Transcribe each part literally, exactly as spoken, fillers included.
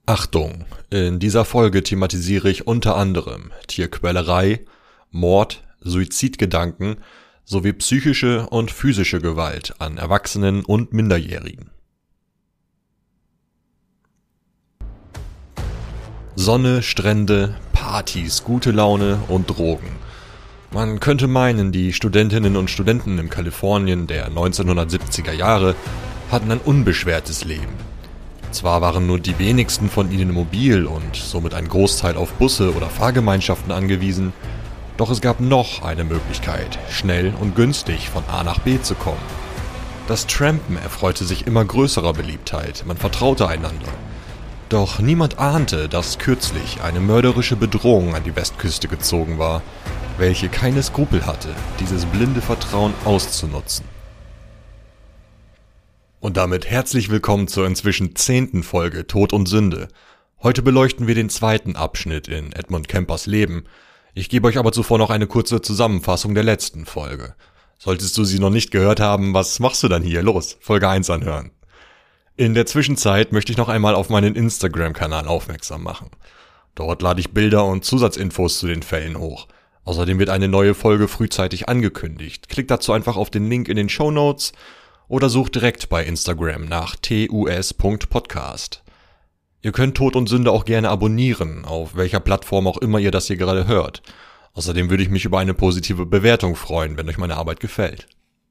Achtung, in dieser Folge thematisiere ich unter anderem Tierquälerei, Mord, Suizidgedanken sowie psychische und physische Gewalt an Erwachsenen und Minderjährigen. Sonne, Strände, Partys, gute Laune und Drogen. Man könnte meinen, die Studentinnen und Studenten im Kalifornien der neunzehnhundertsiebziger Jahre hatten ein unbeschwertes Leben. Zwar waren nur die wenigsten von ihnen mobil und somit ein Großteil auf Busse oder Fahrgemeinschaften angewiesen, doch es gab noch eine Möglichkeit, schnell und günstig von A nach B zu kommen. Das Trampen erfreute sich immer größerer Beliebtheit, man vertraute einander. Doch niemand ahnte, dass kürzlich eine mörderische Bedrohung an die Westküste gezogen war, welche keine Skrupel hatte, dieses blinde Vertrauen auszunutzen. Und damit herzlich willkommen zur inzwischen zehnten Folge Tod und Sünde. Heute beleuchten wir den zweiten Abschnitt in Edmund Kempers Leben. Ich gebe euch aber zuvor noch eine kurze Zusammenfassung der letzten Folge. Solltest du sie noch nicht gehört haben, was machst du dann hier? Los, Folge eins anhören. In der Zwischenzeit möchte ich noch einmal auf meinen Instagram-Kanal aufmerksam machen. Dort lade ich Bilder und Zusatzinfos zu den Fällen hoch. Außerdem wird eine neue Folge frühzeitig angekündigt. Klickt dazu einfach auf den Link in den Shownotes oder sucht direkt bei Instagram nach t u s punkt podcast. Ihr könnt Tod und Sünde auch gerne abonnieren, auf welcher Plattform auch immer ihr das hier gerade hört. Außerdem würde ich mich über eine positive Bewertung freuen, wenn euch meine Arbeit gefällt.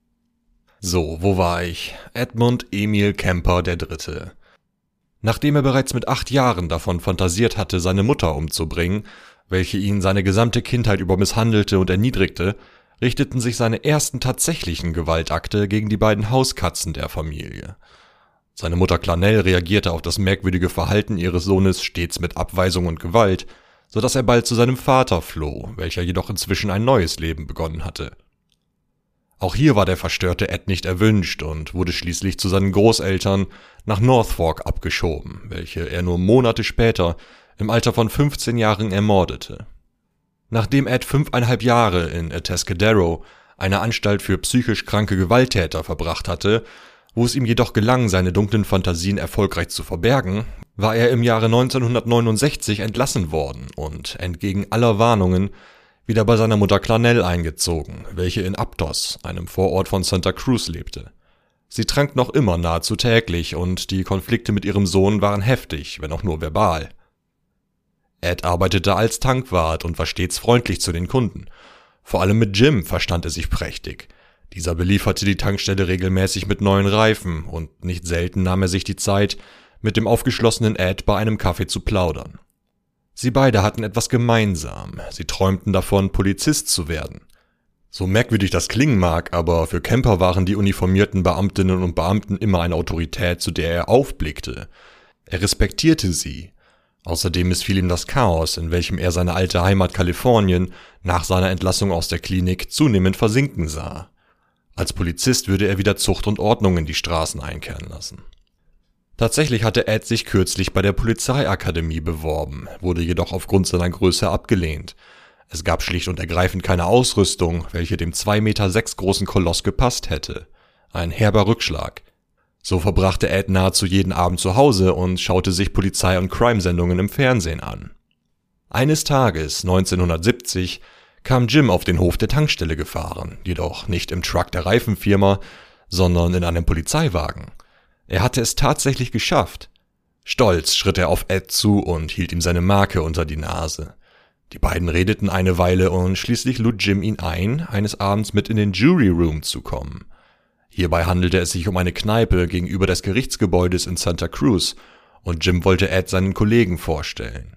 So, wo war ich? Edmund Emil Kemper der Dritte. Nachdem er bereits mit acht Jahren davon fantasiert hatte, seine Mutter umzubringen, welche ihn seine gesamte Kindheit über misshandelte und erniedrigte, richteten sich seine ersten tatsächlichen Gewaltakte gegen die beiden Hauskatzen der Familie. Seine Mutter Clarnell reagierte auf das merkwürdige Verhalten ihres Sohnes stets mit Abweisung und Gewalt, so dass er bald zu seinem Vater floh, welcher jedoch inzwischen ein neues Leben begonnen hatte. Auch hier war der verstörte Ed nicht erwünscht und wurde schließlich zu seinen Großeltern nach North Fork abgeschoben, welche er nur Monate später im Alter von fünfzehn Jahren ermordete. Nachdem Ed fünfeinhalb Jahre in Atascadero, einer Anstalt für psychisch kranke Gewalttäter, verbracht hatte, wo es ihm jedoch gelang, seine dunklen Fantasien erfolgreich zu verbergen, war er im Jahre neunzehnhundertneunundsechzig entlassen worden und entgegen aller Warnungen wieder bei seiner Mutter Clarnell eingezogen, welche in Aptos, einem Vorort von Santa Cruz, lebte. Sie trank noch immer nahezu täglich und die Konflikte mit ihrem Sohn waren heftig, wenn auch nur verbal. Ed arbeitete als Tankwart und war stets freundlich zu den Kunden. Vor allem mit Jim verstand er sich prächtig. Dieser belieferte die Tankstelle regelmäßig mit neuen Reifen und nicht selten nahm er sich die Zeit, mit dem aufgeschlossenen Ed bei einem Kaffee zu plaudern. Sie beide hatten etwas gemeinsam. Sie träumten davon, Polizist zu werden. So merkwürdig das klingen mag, aber für Kemper waren die uniformierten Beamtinnen und Beamten immer eine Autorität, zu der er aufblickte. Er respektierte sie. Außerdem missfiel ihm das Chaos, in welchem er seine alte Heimat Kalifornien nach seiner Entlassung aus der Klinik zunehmend versinken sah. Als Polizist würde er wieder Zucht und Ordnung in die Straßen einkehren lassen. Tatsächlich hatte Ed sich kürzlich bei der Polizeiakademie beworben, wurde jedoch aufgrund seiner Größe abgelehnt. Es gab schlicht und ergreifend keine Ausrüstung, welche dem zwei Meter sechs großen Koloss gepasst hätte. Ein herber Rückschlag. So verbrachte Ed nahezu jeden Abend zu Hause und schaute sich Polizei- und Crime-Sendungen im Fernsehen an. Eines Tages, neunzehnhundertsiebzig, kam Jim auf den Hof der Tankstelle gefahren, jedoch nicht im Truck der Reifenfirma, sondern in einem Polizeiwagen. Er hatte es tatsächlich geschafft. Stolz schritt er auf Ed zu und hielt ihm seine Marke unter die Nase. Die beiden redeten eine Weile und schließlich lud Jim ihn ein, eines Abends mit in den Jury Room zu kommen. Hierbei handelte es sich um eine Kneipe gegenüber des Gerichtsgebäudes in Santa Cruz und Jim wollte Ed seinen Kollegen vorstellen.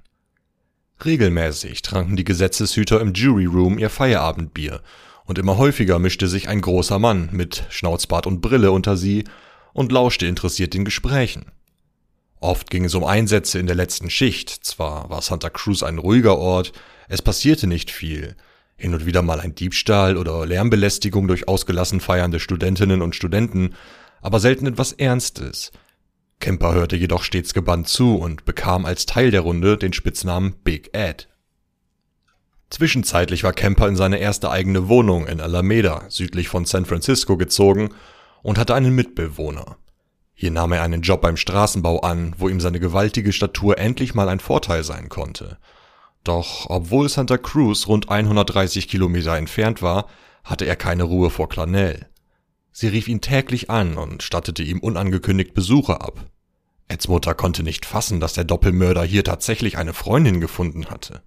Regelmäßig tranken die Gesetzeshüter im Jury Room ihr Feierabendbier und immer häufiger mischte sich ein großer Mann mit Schnauzbart und Brille unter sie und lauschte interessiert den Gesprächen. Oft ging es um Einsätze in der letzten Schicht, zwar war Santa Cruz ein ruhiger Ort, es passierte nicht viel. Hin und wieder mal ein Diebstahl oder Lärmbelästigung durch ausgelassen feiernde Studentinnen und Studenten, aber selten etwas Ernstes. Kemper hörte jedoch stets gebannt zu und bekam als Teil der Runde den Spitznamen Big Ed. Zwischenzeitlich war Kemper in seine erste eigene Wohnung in Alameda, südlich von San Francisco, gezogen und hatte einen Mitbewohner. Hier nahm er einen Job beim Straßenbau an, wo ihm seine gewaltige Statur endlich mal ein Vorteil sein konnte. Doch obwohl Santa Cruz rund hundertdreißig Kilometer entfernt war, hatte er keine Ruhe vor Clarnell. Sie rief ihn täglich an und stattete ihm unangekündigt Besuche ab. Eds Mutter konnte nicht fassen, dass der Doppelmörder hier tatsächlich eine Freundin gefunden hatte.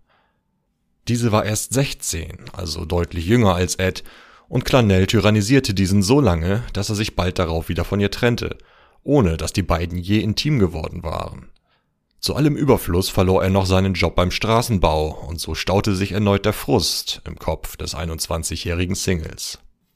Diese war erst sechzehn, also deutlich jünger als Ed, und Clarnell tyrannisierte diesen so lange, dass er sich bald darauf wieder von ihr trennte, ohne dass die beiden je intim geworden waren. Zu allem Überfluss verlor er noch seinen Job beim Straßenbau und so staute sich erneut der Frust im Kopf des einundzwanzigjährigen Singles.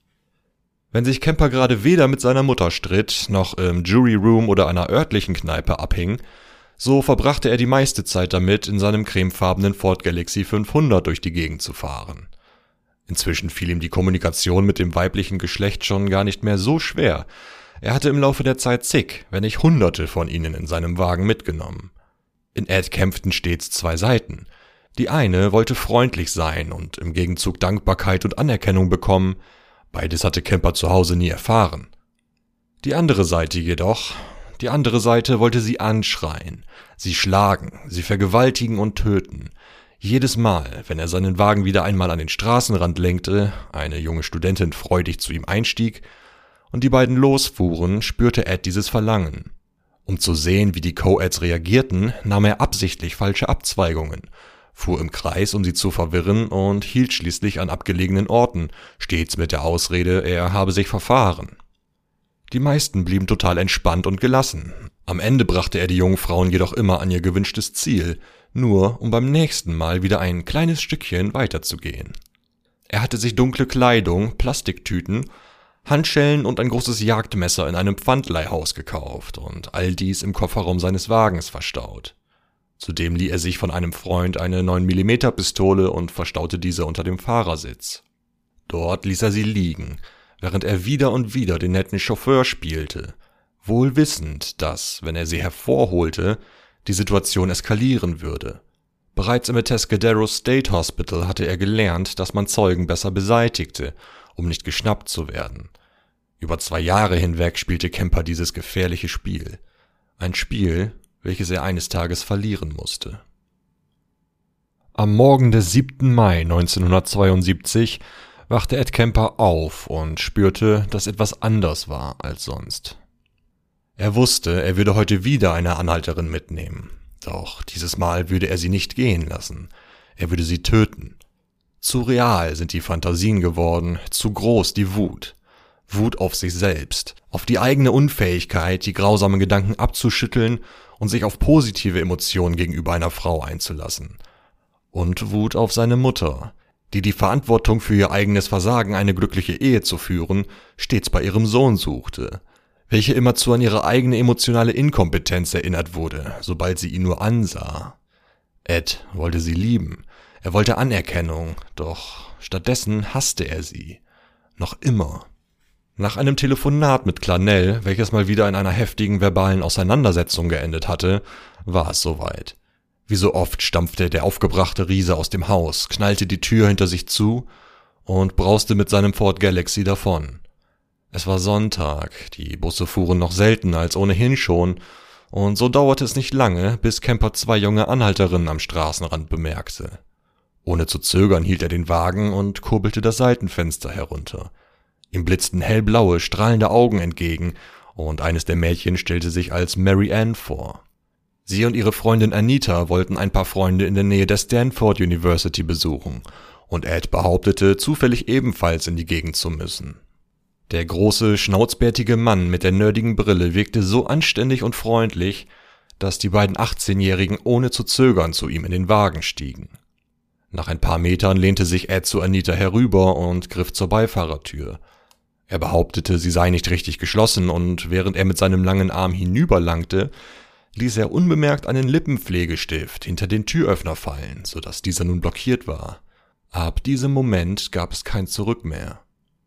Wenn sich Kemper gerade weder mit seiner Mutter stritt, noch im Jury Room oder einer örtlichen Kneipe abhing, so verbrachte er die meiste Zeit damit, in seinem cremefarbenen Ford Galaxy fünfhundert durch die Gegend zu fahren. Inzwischen fiel ihm die Kommunikation mit dem weiblichen Geschlecht schon gar nicht mehr so schwer. Er hatte im Laufe der Zeit zig, wenn nicht hunderte von ihnen in seinem Wagen mitgenommen. In Ed kämpften stets zwei Seiten. Die eine wollte freundlich sein und im Gegenzug Dankbarkeit und Anerkennung bekommen. Beides hatte Kemper zu Hause nie erfahren. Die andere Seite jedoch, die andere Seite wollte sie anschreien, sie schlagen, sie vergewaltigen und töten. Jedes Mal, wenn er seinen Wagen wieder einmal an den Straßenrand lenkte, eine junge Studentin freudig zu ihm einstieg und die beiden losfuhren, spürte Ed dieses Verlangen. Um zu sehen, wie die Co-Eds reagierten, nahm er absichtlich falsche Abzweigungen, fuhr im Kreis, um sie zu verwirren und hielt schließlich an abgelegenen Orten, stets mit der Ausrede, er habe sich verfahren. Die meisten blieben total entspannt und gelassen. Am Ende brachte er die jungen Frauen jedoch immer an ihr gewünschtes Ziel, nur um beim nächsten Mal wieder ein kleines Stückchen weiterzugehen. Er hatte sich dunkle Kleidung, Plastiktüten, Handschellen und ein großes Jagdmesser in einem Pfandleihhaus gekauft und all dies im Kofferraum seines Wagens verstaut. Zudem lieh er sich von einem Freund eine neun Millimeter Pistole und verstaute diese unter dem Fahrersitz. Dort ließ er sie liegen, während er wieder und wieder den netten Chauffeur spielte, wohl wissend, dass, wenn er sie hervorholte, die Situation eskalieren würde. Bereits im Atascadero State Hospital hatte er gelernt, dass man Zeugen besser beseitigte, um nicht geschnappt zu werden. Über zwei Jahre hinweg spielte Kemper dieses gefährliche Spiel. Ein Spiel, welches er eines Tages verlieren musste. Am Morgen des siebten Mai neunzehnhundertzweiundsiebzig wachte Ed Kemper auf und spürte, dass etwas anders war als sonst. Er wusste, er würde heute wieder eine Anhalterin mitnehmen, doch dieses Mal würde er sie nicht gehen lassen, er würde sie töten. Zu real sind die Fantasien geworden, zu groß die Wut. Wut auf sich selbst, auf die eigene Unfähigkeit, die grausamen Gedanken abzuschütteln und sich auf positive Emotionen gegenüber einer Frau einzulassen. Und Wut auf seine Mutter, die die Verantwortung für ihr eigenes Versagen, eine glückliche Ehe zu führen, stets bei ihrem Sohn suchte, welche immerzu an ihre eigene emotionale Inkompetenz erinnert wurde, sobald sie ihn nur ansah. Ed wollte sie lieben, er wollte Anerkennung, doch stattdessen hasste er sie. Noch immer. Nach einem Telefonat mit Clarnell, welches mal wieder in einer heftigen verbalen Auseinandersetzung geendet hatte, war es soweit. Wie so oft stampfte der aufgebrachte Riese aus dem Haus, knallte die Tür hinter sich zu und brauste mit seinem Ford Galaxy davon. Es war Sonntag, die Busse fuhren noch seltener als ohnehin schon, und so dauerte es nicht lange, bis Kemper zwei junge Anhalterinnen am Straßenrand bemerkte. Ohne zu zögern hielt er den Wagen und kurbelte das Seitenfenster herunter. Ihm blitzten hellblaue, strahlende Augen entgegen, und eines der Mädchen stellte sich als Mary Ann vor. Sie und ihre Freundin Anita wollten ein paar Freunde in der Nähe der Stanford University besuchen, und Ed behauptete, zufällig ebenfalls in die Gegend zu müssen. Der große, schnauzbärtige Mann mit der nerdigen Brille wirkte so anständig und freundlich, dass die beiden achtzehnjährigen ohne zu zögern zu ihm in den Wagen stiegen. Nach ein paar Metern lehnte sich Ed zu Anita herüber und griff zur Beifahrertür. Er behauptete, sie sei nicht richtig geschlossen, und während er mit seinem langen Arm hinüberlangte, ließ er unbemerkt einen Lippenpflegestift hinter den Türöffner fallen, sodass dieser nun blockiert war. Ab diesem Moment gab es kein Zurück mehr.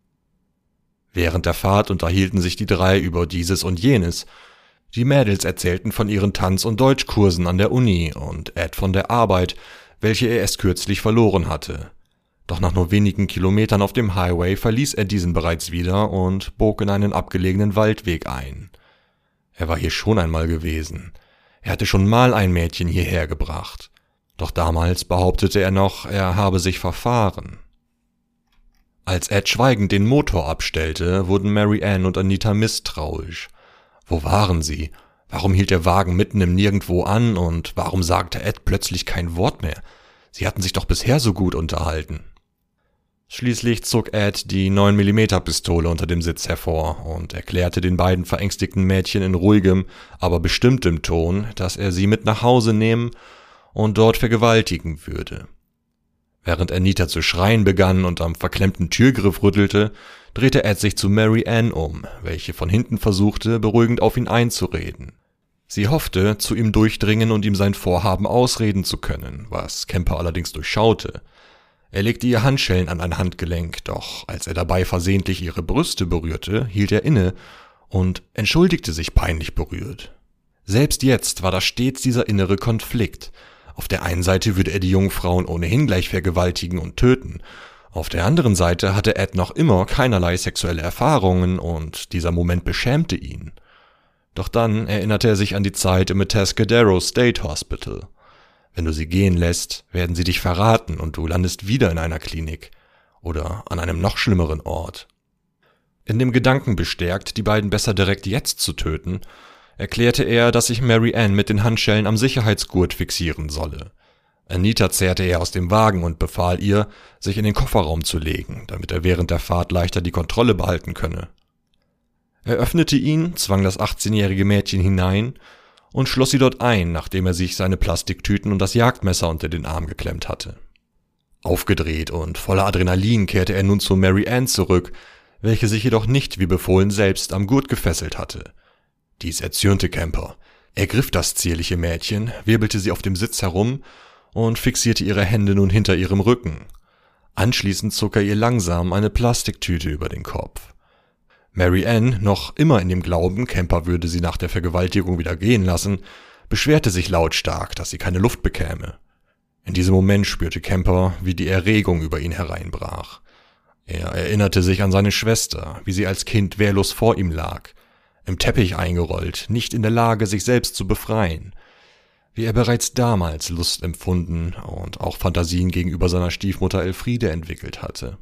Während der Fahrt unterhielten sich die drei über dieses und jenes. Die Mädels erzählten von ihren Tanz- und Deutschkursen an der Uni und Ed von der Arbeit, welche er erst kürzlich verloren hatte. Doch nach nur wenigen Kilometern auf dem Highway verließ er diesen bereits wieder und bog in einen abgelegenen Waldweg ein. Er war hier schon einmal gewesen. Er hatte schon mal ein Mädchen hierher gebracht. Doch damals behauptete er noch, er habe sich verfahren. Als Ed schweigend den Motor abstellte, wurden Mary Ann und Anita misstrauisch. Wo waren sie? Warum hielt der Wagen mitten im Nirgendwo an und warum sagte Ed plötzlich kein Wort mehr? Sie hatten sich doch bisher so gut unterhalten. Schließlich zog Ed die neun Millimeter Pistole unter dem Sitz hervor und erklärte den beiden verängstigten Mädchen in ruhigem, aber bestimmtem Ton, dass er sie mit nach Hause nehmen und dort vergewaltigen würde. Während Anita zu schreien begann und am verklemmten Türgriff rüttelte, drehte Ed sich zu Mary Ann um, welche von hinten versuchte, beruhigend auf ihn einzureden. Sie hoffte, zu ihm durchdringen und ihm sein Vorhaben ausreden zu können, was Kemper allerdings durchschaute. Er legte ihr Handschellen an ein Handgelenk, doch als er dabei versehentlich ihre Brüste berührte, hielt er inne und entschuldigte sich peinlich berührt. Selbst jetzt war da stets dieser innere Konflikt. Auf der einen Seite würde er die jungen Frauen ohnehin gleich vergewaltigen und töten. Auf der anderen Seite hatte Ed noch immer keinerlei sexuelle Erfahrungen und dieser Moment beschämte ihn. Doch dann erinnerte er sich an die Zeit im Atascadero State Hospital. Wenn du sie gehen lässt, werden sie dich verraten und du landest wieder in einer Klinik oder an einem noch schlimmeren Ort. In dem Gedanken bestärkt, die beiden besser direkt jetzt zu töten, erklärte er, dass sich Mary Ann mit den Handschellen am Sicherheitsgurt fixieren solle. Anita zerrte er aus dem Wagen und befahl ihr, sich in den Kofferraum zu legen, damit er während der Fahrt leichter die Kontrolle behalten könne. Er öffnete ihn, zwang das achtzehnjährige Mädchen hinein und schloss sie dort ein, nachdem er sich seine Plastiktüten und das Jagdmesser unter den Arm geklemmt hatte. Aufgedreht und voller Adrenalin kehrte er nun zu Mary Ann zurück, welche sich jedoch nicht wie befohlen selbst am Gurt gefesselt hatte. Dies erzürnte Kemper. Er griff das zierliche Mädchen, wirbelte sie auf dem Sitz herum und fixierte ihre Hände nun hinter ihrem Rücken. Anschließend zog er ihr langsam eine Plastiktüte über den Kopf. Mary Ann, noch immer in dem Glauben, Kemper würde sie nach der Vergewaltigung wieder gehen lassen, beschwerte sich lautstark, dass sie keine Luft bekäme. In diesem Moment spürte Kemper, wie die Erregung über ihn hereinbrach. Er erinnerte sich an seine Schwester, wie sie als Kind wehrlos vor ihm lag, im Teppich eingerollt, nicht in der Lage, sich selbst zu befreien, wie er bereits damals Lust empfunden und auch Fantasien gegenüber seiner Stiefmutter Elfriede entwickelt hatte.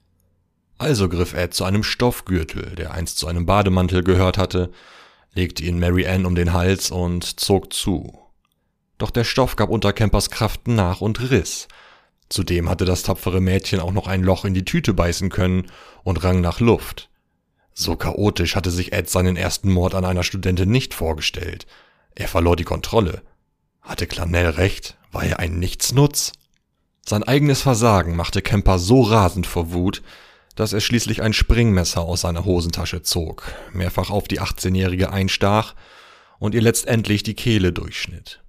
Also griff Ed zu einem Stoffgürtel, der einst zu einem Bademantel gehört hatte, legte ihn Mary Ann um den Hals und zog zu. Doch der Stoff gab unter Kempers Kraft nach und riss. Zudem hatte das tapfere Mädchen auch noch ein Loch in die Tüte beißen können und rang nach Luft. So chaotisch hatte sich Ed seinen ersten Mord an einer Studentin nicht vorgestellt. Er verlor die Kontrolle. Hatte Clarnell recht? War er ein Nichtsnutz? Sein eigenes Versagen machte Kemper so rasend vor Wut, dass er schließlich ein Springmesser aus seiner Hosentasche zog, mehrfach auf die achtzehnjährige einstach und ihr letztendlich die Kehle durchschnitt.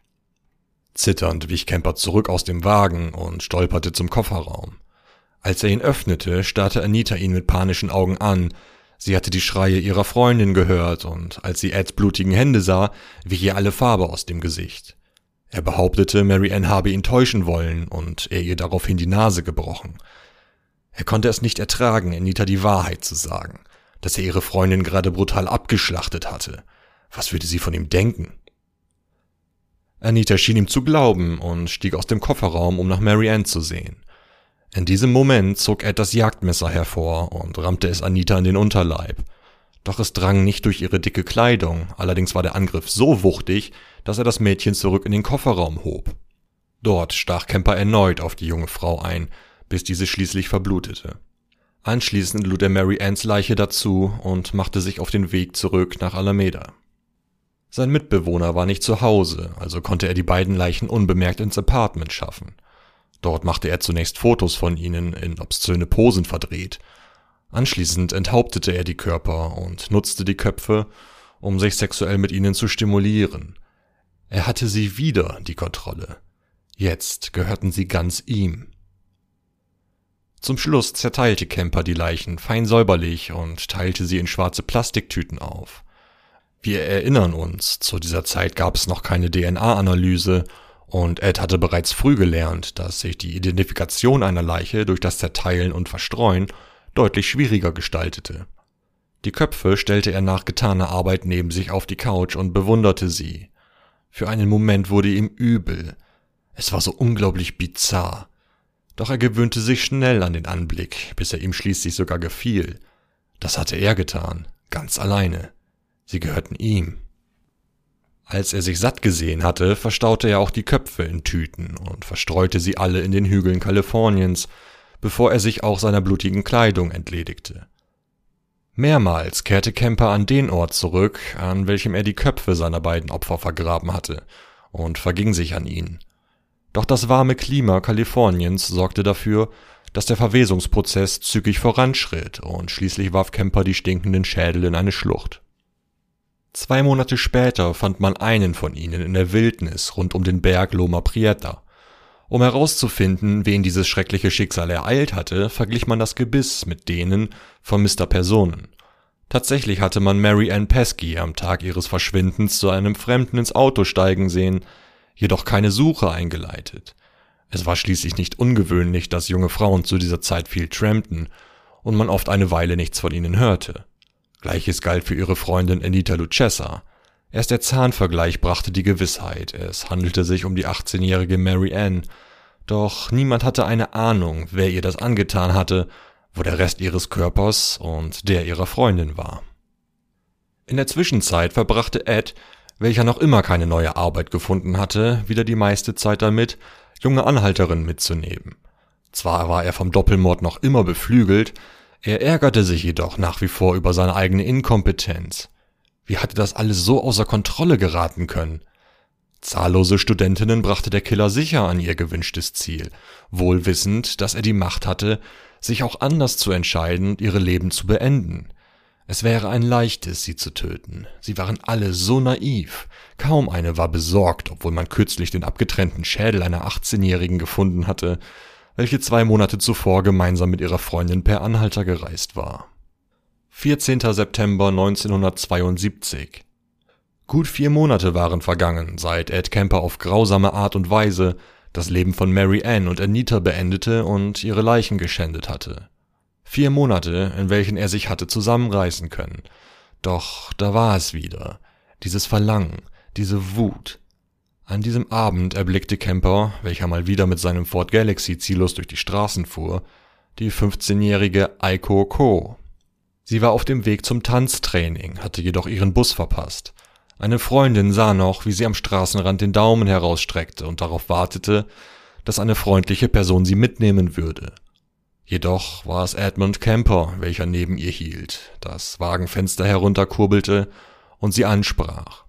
Zitternd wich Kemper zurück aus dem Wagen und stolperte zum Kofferraum. Als er ihn öffnete, starrte Anita ihn mit panischen Augen an. Sie hatte die Schreie ihrer Freundin gehört und als sie Eds blutigen Hände sah, wich ihr alle Farbe aus dem Gesicht. Er behauptete, Mary Ann habe ihn täuschen wollen und er ihr daraufhin die Nase gebrochen. Er konnte es nicht ertragen, Anita die Wahrheit zu sagen, dass er ihre Freundin gerade brutal abgeschlachtet hatte. Was würde sie von ihm denken? Anita schien ihm zu glauben und stieg aus dem Kofferraum, um nach Mary Ann zu sehen. In diesem Moment zog Ed das Jagdmesser hervor und rammte es Anita in den Unterleib. Doch es drang nicht durch ihre dicke Kleidung, allerdings war der Angriff so wuchtig, dass er das Mädchen zurück in den Kofferraum hob. Dort stach Kemper erneut auf die junge Frau ein, bis diese schließlich verblutete. Anschließend lud er Mary Anns Leiche dazu und machte sich auf den Weg zurück nach Alameda. Sein Mitbewohner war nicht zu Hause, also konnte er die beiden Leichen unbemerkt ins Apartment schaffen. Dort machte er zunächst Fotos von ihnen in obszöne Posen verdreht. Anschließend enthauptete er die Körper und nutzte die Köpfe, um sich sexuell mit ihnen zu stimulieren. Er hatte sie wieder die Kontrolle. Jetzt gehörten sie ganz ihm. Zum Schluss zerteilte Kemper die Leichen fein säuberlich und teilte sie in schwarze Plastiktüten auf. Wir erinnern uns, zu dieser Zeit gab es noch keine D N A-Analyse und Ed hatte bereits früh gelernt, dass sich die Identifikation einer Leiche durch das Zerteilen und Verstreuen deutlich schwieriger gestaltete. Die Köpfe stellte er nach getaner Arbeit neben sich auf die Couch und bewunderte sie. Für einen Moment wurde ihm übel. Es war so unglaublich bizarr. Doch er gewöhnte sich schnell an den Anblick, bis er ihm schließlich sogar gefiel. Das hatte er getan, ganz alleine. Sie gehörten ihm. Als er sich satt gesehen hatte, verstaute er auch die Köpfe in Tüten und verstreute sie alle in den Hügeln Kaliforniens, bevor er sich auch seiner blutigen Kleidung entledigte. Mehrmals kehrte Kemper an den Ort zurück, an welchem er die Köpfe seiner beiden Opfer vergraben hatte, und verging sich an ihnen. Doch das warme Klima Kaliforniens sorgte dafür, dass der Verwesungsprozess zügig voranschritt, und schließlich warf Kemper die stinkenden Schädel in eine Schlucht. Zwei Monate später fand man einen von ihnen in der Wildnis rund um den Berg Loma Prieta. Um herauszufinden, wen dieses schreckliche Schicksal ereilt hatte, verglich man das Gebiss mit denen von Mister Personen. Tatsächlich hatte man Mary Ann Pesky am Tag ihres Verschwindens zu einem Fremden ins Auto steigen sehen, jedoch keine Suche eingeleitet. Es war schließlich nicht ungewöhnlich, dass junge Frauen zu dieser Zeit viel trampten und man oft eine Weile nichts von ihnen hörte. Gleiches galt für ihre Freundin Anita Lucchesa. Erst der Zahnvergleich brachte die Gewissheit, es handelte sich um die achtzehnjährige Mary Ann, doch niemand hatte eine Ahnung, wer ihr das angetan hatte, wo der Rest ihres Körpers und der ihrer Freundin war. In der Zwischenzeit verbrachte Ed, welcher noch immer keine neue Arbeit gefunden hatte, wieder die meiste Zeit damit, junge Anhalterinnen mitzunehmen. Zwar war er vom Doppelmord noch immer beflügelt, er ärgerte sich jedoch nach wie vor über seine eigene Inkompetenz. Wie hatte das alles so außer Kontrolle geraten können? Zahllose Studentinnen brachte der Killer sicher an ihr gewünschtes Ziel, wohl wissend, dass er die Macht hatte, sich auch anders zu entscheiden und ihre Leben zu beenden. Es wäre ein leichtes, sie zu töten. Sie waren alle so naiv. Kaum eine war besorgt, obwohl man kürzlich den abgetrennten Schädel einer achtzehnjährigen gefunden hatte, welche zwei Monate zuvor gemeinsam mit ihrer Freundin per Anhalter gereist war. vierzehnter September neunzehnhundertzweiundsiebzig. Gut vier Monate waren vergangen, seit Ed Kemper auf grausame Art und Weise das Leben von Mary Ann und Anita beendete und ihre Leichen geschändet hatte. Vier Monate, in welchen er sich hatte zusammenreißen können. Doch da war es wieder, dieses Verlangen, diese Wut. An diesem Abend erblickte Kemper, welcher mal wieder mit seinem Ford Galaxy ziellos durch die Straßen fuhr, die fünfzehnjährige Aiko Ko. Sie war auf dem Weg zum Tanztraining, hatte jedoch ihren Bus verpasst. Eine Freundin sah noch, wie sie am Straßenrand den Daumen herausstreckte und darauf wartete, dass eine freundliche Person sie mitnehmen würde. Jedoch war es Edmund Kemper, welcher neben ihr hielt, das Wagenfenster herunterkurbelte und sie ansprach.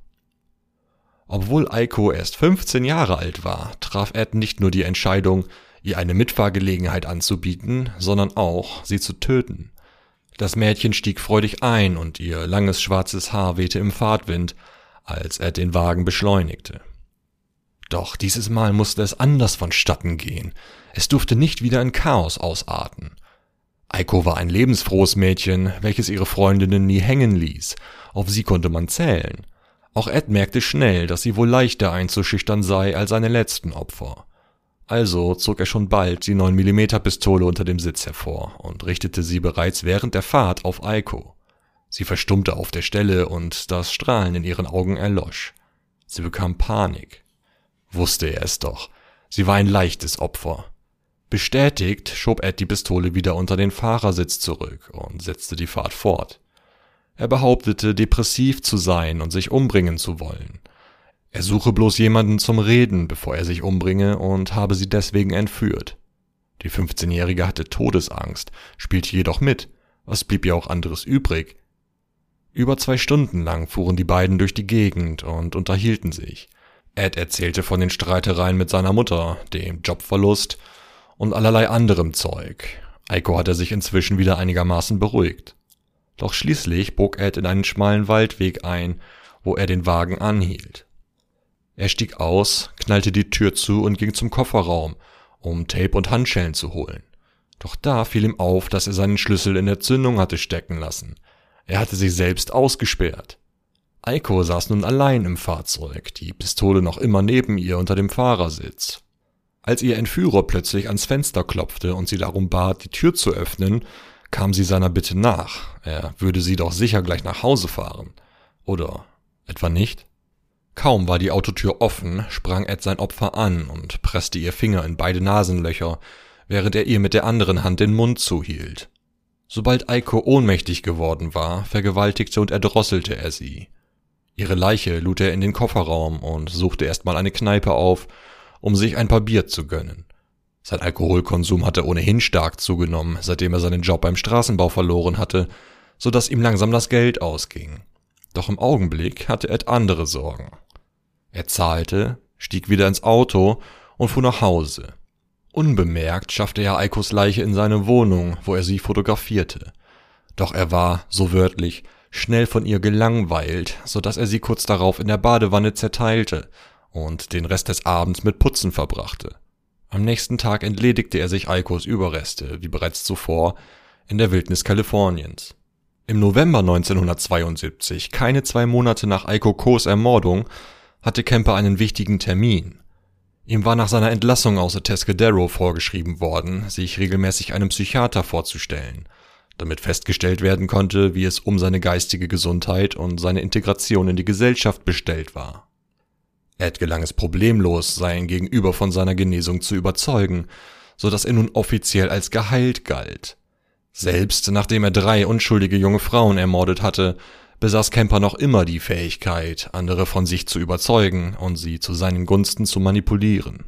Obwohl Aiko erst fünfzehn Jahre alt war, traf Ed nicht nur die Entscheidung, ihr eine Mitfahrgelegenheit anzubieten, sondern auch, sie zu töten. Das Mädchen stieg freudig ein und ihr langes schwarzes Haar wehte im Fahrtwind, als Ed den Wagen beschleunigte. Doch dieses Mal musste es anders vonstatten gehen. Es durfte nicht wieder in Chaos ausarten. Aiko war ein lebensfrohes Mädchen, welches ihre Freundinnen nie hängen ließ. Auf sie konnte man zählen. Auch Ed merkte schnell, dass sie wohl leichter einzuschüchtern sei als seine letzten Opfer. Also zog er schon bald die neun Millimeter Pistole unter dem Sitz hervor und richtete sie bereits während der Fahrt auf Aiko. Sie verstummte auf der Stelle und das Strahlen in ihren Augen erlosch. Sie bekam Panik. Wusste er es doch, sie war ein leichtes Opfer. Bestätigt schob Ed die Pistole wieder unter den Fahrersitz zurück und setzte die Fahrt fort. Er behauptete, depressiv zu sein und sich umbringen zu wollen. Er suche bloß jemanden zum Reden, bevor er sich umbringe, und habe sie deswegen entführt. Die fünfzehnjährige hatte Todesangst, spielte jedoch mit. Was blieb ihr auch anderes übrig? Über zwei Stunden lang fuhren die beiden durch die Gegend und unterhielten sich. Ed erzählte von den Streitereien mit seiner Mutter, dem Jobverlust und allerlei anderem Zeug. Aiko hatte sich inzwischen wieder einigermaßen beruhigt. Doch schließlich bog Ed in einen schmalen Waldweg ein, wo er den Wagen anhielt. Er stieg aus, knallte die Tür zu und ging zum Kofferraum, um Tape und Handschellen zu holen. Doch da fiel ihm auf, dass er seinen Schlüssel in der Zündung hatte stecken lassen. Er hatte sich selbst ausgesperrt. Aiko saß nun allein im Fahrzeug, die Pistole noch immer neben ihr unter dem Fahrersitz. Als ihr Entführer plötzlich ans Fenster klopfte und sie darum bat, die Tür zu öffnen, kam sie seiner Bitte nach. Er würde sie doch sicher gleich nach Hause fahren. Oder etwa nicht? Kaum war die Autotür offen, sprang Ed sein Opfer an und presste ihr Finger in beide Nasenlöcher, während er ihr mit der anderen Hand den Mund zuhielt. Sobald Aiko ohnmächtig geworden war, vergewaltigte und erdrosselte er sie. Ihre Leiche lud er in den Kofferraum und suchte erstmal eine Kneipe auf, um sich ein paar Bier zu gönnen. Sein Alkoholkonsum hatte ohnehin stark zugenommen, seitdem er seinen Job beim Straßenbau verloren hatte, so dass ihm langsam das Geld ausging. Doch im Augenblick hatte Ed andere Sorgen. Er zahlte, stieg wieder ins Auto und fuhr nach Hause. Unbemerkt schaffte er Aikos Leiche in seine Wohnung, wo er sie fotografierte. Doch er war, so wörtlich, schnell von ihr gelangweilt, so dass er sie kurz darauf in der Badewanne zerteilte und den Rest des Abends mit Putzen verbrachte. Am nächsten Tag entledigte er sich Aikos Überreste, wie bereits zuvor, in der Wildnis Kaliforniens. Im November neunzehnhundertzweiundsiebzig, keine zwei Monate nach Aiko Kos Ermordung, hatte Kemper einen wichtigen Termin. Ihm war nach seiner Entlassung aus Atascadero vorgeschrieben worden, sich regelmäßig einem Psychiater vorzustellen, damit festgestellt werden konnte, wie es um seine geistige Gesundheit und seine Integration in die Gesellschaft bestellt war. Ed gelang es problemlos, sein Gegenüber von seiner Genesung zu überzeugen, so dass er nun offiziell als geheilt galt. Selbst nachdem er drei unschuldige junge Frauen ermordet hatte, besaß Kemper noch immer die Fähigkeit, andere von sich zu überzeugen und sie zu seinen Gunsten zu manipulieren.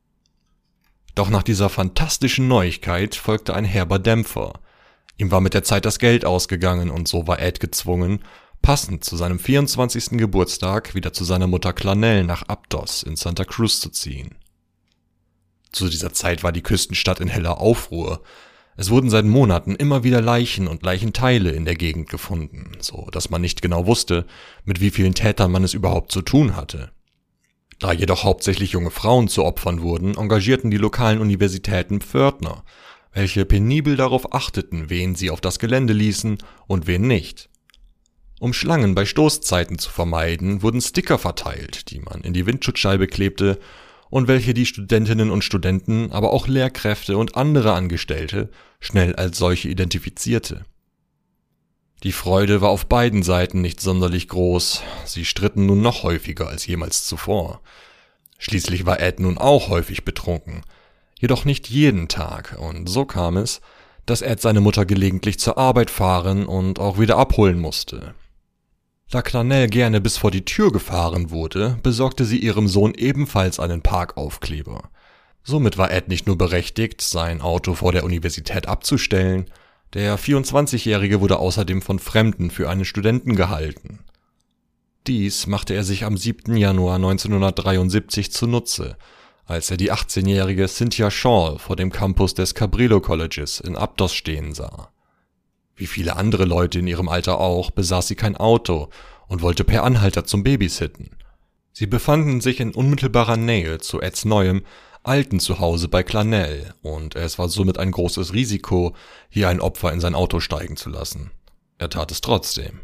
Doch nach dieser fantastischen Neuigkeit folgte ein herber Dämpfer. Ihm war mit der Zeit das Geld ausgegangen und so war Ed gezwungen, passend zu seinem vierundzwanzigsten Geburtstag wieder zu seiner Mutter Clanell nach Aptos in Santa Cruz zu ziehen. Zu dieser Zeit war die Küstenstadt in heller Aufruhr. Es wurden seit Monaten immer wieder Leichen und Leichenteile in der Gegend gefunden, so dass man nicht genau wusste, mit wie vielen Tätern man es überhaupt zu tun hatte. Da jedoch hauptsächlich junge Frauen zu Opfern wurden, engagierten die lokalen Universitäten Pförtner, welche penibel darauf achteten, wen sie auf das Gelände ließen und wen nicht. Um Schlangen bei Stoßzeiten zu vermeiden, wurden Sticker verteilt, die man in die Windschutzscheibe klebte und welche die Studentinnen und Studenten, aber auch Lehrkräfte und andere Angestellte schnell als solche identifizierte. Die Freude war auf beiden Seiten nicht sonderlich groß, sie stritten nun noch häufiger als jemals zuvor. Schließlich war Ed nun auch häufig betrunken, jedoch nicht jeden Tag, und so kam es, dass Ed seine Mutter gelegentlich zur Arbeit fahren und auch wieder abholen musste. Da Clanell gerne bis vor die Tür gefahren wurde, besorgte sie ihrem Sohn ebenfalls einen Parkaufkleber. Somit war Ed nicht nur berechtigt, sein Auto vor der Universität abzustellen, der vierundzwanzigjährige wurde außerdem von Fremden für einen Studenten gehalten. Dies machte er sich am siebten Januar neunzehnhundertdreiundsiebzig zunutze, als er die achtzehnjährige Cynthia Shaw vor dem Campus des Cabrillo Colleges in Aptos stehen sah. Wie viele andere Leute in ihrem Alter auch, besaß sie kein Auto und wollte per Anhalter zum Babysitten. Sie befanden sich in unmittelbarer Nähe zu Eds neuem, alten Zuhause bei Clanell und es war somit ein großes Risiko, hier ein Opfer in sein Auto steigen zu lassen. Er tat es trotzdem.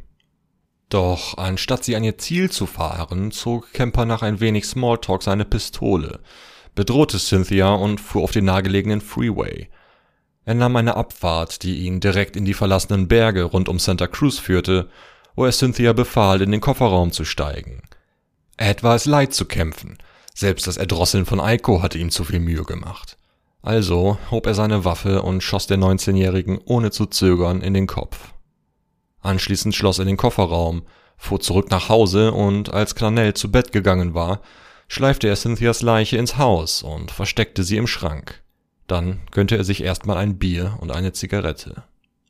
Doch anstatt sie an ihr Ziel zu fahren, zog Kemper nach ein wenig Smalltalk seine Pistole, bedrohte Cynthia und fuhr auf den nahegelegenen Freeway. Er nahm eine Abfahrt, die ihn direkt in die verlassenen Berge rund um Santa Cruz führte, wo er Cynthia befahl, in den Kofferraum zu steigen. Ed war es leid zu kämpfen, selbst das Erdrosseln von Aiko hatte ihm zu viel Mühe gemacht. Also hob er seine Waffe und schoss der neunzehnjährigen ohne zu zögern in den Kopf. Anschließend schloss er den Kofferraum, fuhr zurück nach Hause und als Clanell zu Bett gegangen war, schleifte er Cynthias Leiche ins Haus und versteckte sie im Schrank. Dann gönnte er sich erstmal ein Bier und eine Zigarette.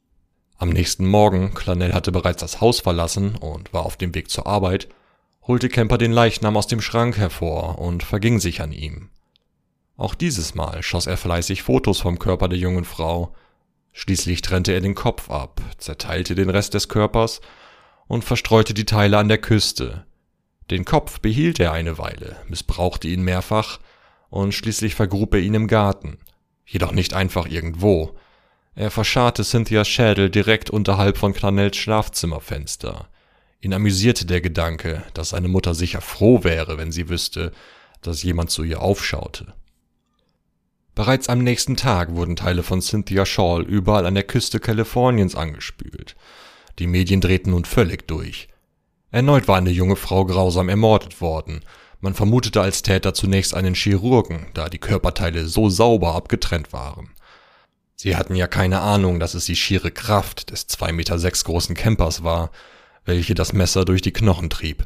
Am nächsten Morgen, Clanell hatte bereits das Haus verlassen und war auf dem Weg zur Arbeit, holte Kemper den Leichnam aus dem Schrank hervor und verging sich an ihm. Auch dieses Mal schoss er fleißig Fotos vom Körper der jungen Frau. Schließlich trennte er den Kopf ab, zerteilte den Rest des Körpers und verstreute die Teile an der Küste. Den Kopf behielt er eine Weile, missbrauchte ihn mehrfach und schließlich vergrub er ihn im Garten. Jedoch nicht einfach irgendwo. Er verscharrte Cynthias Schädel direkt unterhalb von Clanells Schlafzimmerfenster. Ihn amüsierte der Gedanke, dass seine Mutter sicher froh wäre, wenn sie wüsste, dass jemand zu ihr aufschaute. Bereits am nächsten Tag wurden Teile von Cynthia Shaw überall an der Küste Kaliforniens angespült. Die Medien drehten nun völlig durch. Erneut war eine junge Frau grausam ermordet worden. Man vermutete als Täter zunächst einen Chirurgen, da die Körperteile so sauber abgetrennt waren. Sie hatten ja keine Ahnung, dass es die schiere Kraft des zwei Meter sechs großen Campers war, welche das Messer durch die Knochen trieb.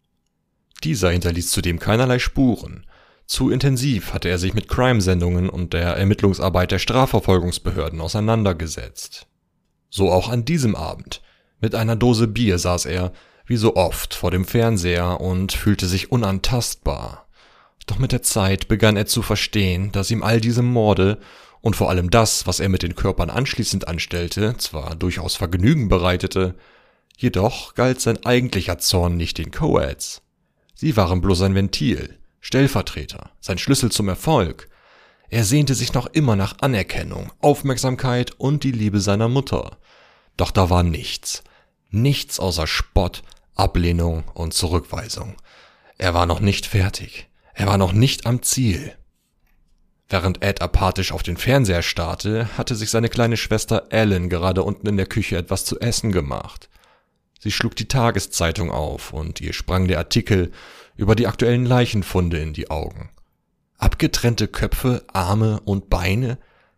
Dieser hinterließ zudem keinerlei Spuren. Zu intensiv hatte er sich mit Crime-Sendungen und der Ermittlungsarbeit der Strafverfolgungsbehörden auseinandergesetzt. So auch an diesem Abend. Mit einer Dose Bier saß er, wie so oft, vor dem Fernseher und fühlte sich unantastbar. Doch mit der Zeit begann er zu verstehen, dass ihm all diese Morde und vor allem das, was er mit den Körpern anschließend anstellte, zwar durchaus Vergnügen bereitete, jedoch galt sein eigentlicher Zorn nicht den Coeds. Sie waren bloß ein Ventil, Stellvertreter, sein Schlüssel zum Erfolg. Er sehnte sich noch immer nach Anerkennung, Aufmerksamkeit und die Liebe seiner Mutter. Doch da war nichts. Nichts außer Spott, Ablehnung und Zurückweisung. Er war noch nicht fertig. Er war noch nicht am Ziel. Während Ed apathisch auf den Fernseher starrte, hatte sich seine kleine Schwester Ellen gerade unten in der Küche etwas zu essen gemacht. Sie schlug die Tageszeitung auf und ihr sprang der Artikel über die aktuellen Leichenfunde in die Augen. Abgetrennte Köpfe, Arme und Beine?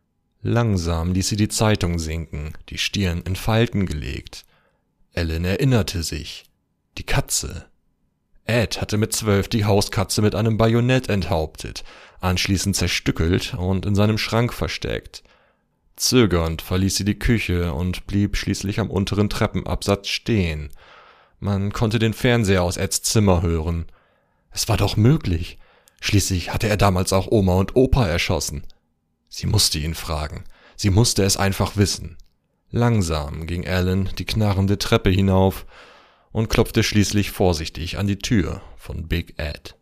Langsam ließ sie die Zeitung sinken, die Stirn in Falten gelegt. Ellen erinnerte sich. Die Katze. Ed hatte mit zwölf die Hauskatze mit einem Bajonett enthauptet, anschließend zerstückelt und in seinem Schrank versteckt. Zögernd verließ sie die Küche und blieb schließlich am unteren Treppenabsatz stehen. Man konnte den Fernseher aus Eds Zimmer hören. Es war doch möglich. Schließlich hatte er damals auch Oma und Opa erschossen. Sie musste ihn fragen. Sie musste es einfach wissen. Langsam ging Ellen die knarrende Treppe hinauf und klopfte schließlich vorsichtig an die Tür von Big Ed.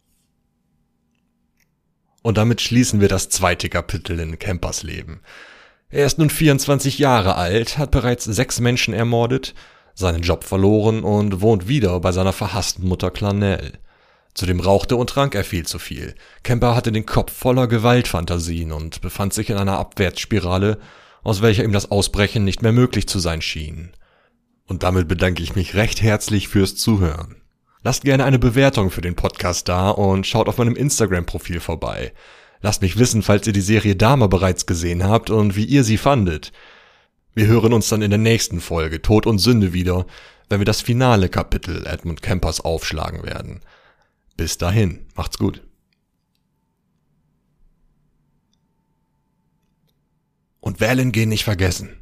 Und damit schließen wir das zweite Kapitel in Campers Leben. Er ist nun vierundzwanzig Jahre alt, hat bereits sechs Menschen ermordet, seinen Job verloren und wohnt wieder bei seiner verhassten Mutter Clarnell. Zudem rauchte und trank er viel zu viel. Camper hatte den Kopf voller Gewaltfantasien und befand sich in einer Abwärtsspirale, aus welcher ihm das Ausbrechen nicht mehr möglich zu sein schien. Und damit bedanke ich mich recht herzlich fürs Zuhören. Lasst gerne eine Bewertung für den Podcast da und schaut auf meinem Instagram-Profil vorbei. Lasst mich wissen, falls ihr die Serie Dahmer bereits gesehen habt und wie ihr sie fandet. Wir hören uns dann in der nächsten Folge Tod und Sünde wieder, wenn wir das finale Kapitel Edmund Kempers aufschlagen werden. Bis dahin, macht's gut. Und wählen gehen nicht vergessen.